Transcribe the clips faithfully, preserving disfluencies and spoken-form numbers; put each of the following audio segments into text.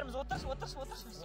Отырыңыз, отырыңыз, отырыңыз, отырыңыз.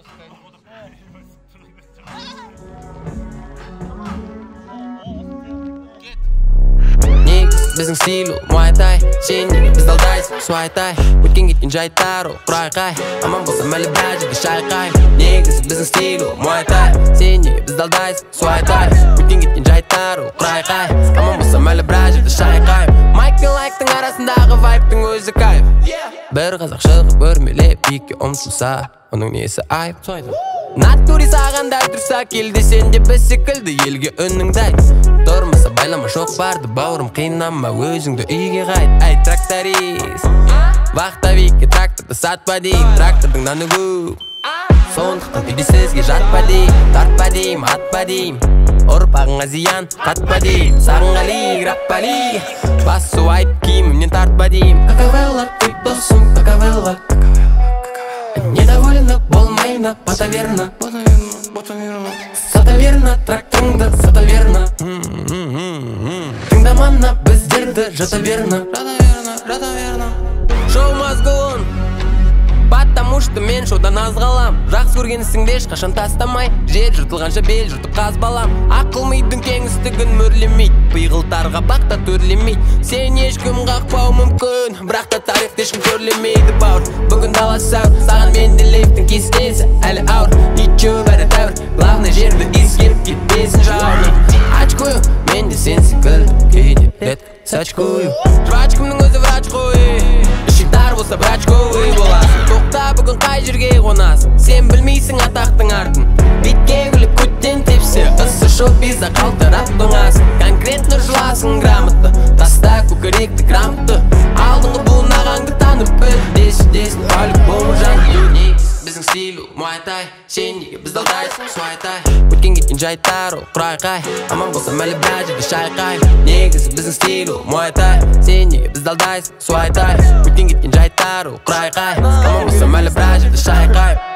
Біздің стилу Muay-Thai, сен неге біз алдайсың суайтай өткен кеткен жайттар ол құрайқай аман болса мәлі бәр жерде шайқай негізі біздің стилу Muay-Thai, сен неге біз алдайсың суайтай өткен кеткен жайттар ол құрайқай аман болса мәлі бәр жерде шайқай майк пен лайктың арасындағы вайптың өзі кайф бір қазақ шығып өрмелеп биікке ұмтылса оның несі айып натури саған дәл тұрса келді сен де біз секілді елге үніңді айт тұрмаса байлама жоқ барды бауырым қинама өзіңді үйге қайт әй тракторист вахтовикке тракторды сатпа дейм трактордың наны көп сондықтан үйде сізге жатпа дейм тартпа дейм атпа дейм ұрпағыңа зиян қатпа дейм сағынғали граппали басу айт киімімнен тартпа дейм какавелла ты досым какавелла недовольна болмайна бата верна сата верна тракторыңды сата верна тыңдамана біздерді жата верна шоу must go on потому что мен шоудан аз қалам жақсы көрген ісіңді ешқашан тастамай жер жыртылғанша бел жыртып қазбалам ақыл мидың кеңістігін мөрлемейді пиғылтарға бақта төрлемейді сен ешкім қақпау мүмкін бірақ та тарихты ешкім төрлемейді бауыр бүгін дала сәуір саған менделеевтің кестесі әлі ауыр ничего бәрі тәуір главный жерді иіскеп кетпесін жауырның очкую мен де сен секілді кейде рет сачкую жвачкамның өзі врач қой іші дар болса брачковый боласың тоқта бүгін қай жерге қонасың сен білмейсің атақтың артын бетке күліп көттен тепсе ысы шоу-бизда қалтырап тоңасың конкретно жыласың грамотты таста көкіректі грамотты алдыңғы буынағаңды танып біл десі десін по-любому жаңғылу біздің стилу Muay-Thai, сен неге біз алдайсың суайтай өткен кеткен жайттар ол құрайқай аман болса мәлі бәр жерде шайқай негізі біздің стилу Muay-Thai, сен неге біз алдайсың суайтай өткен кеткен жайттар ол құрайқай аман болса мәлі бәр жерде шайқай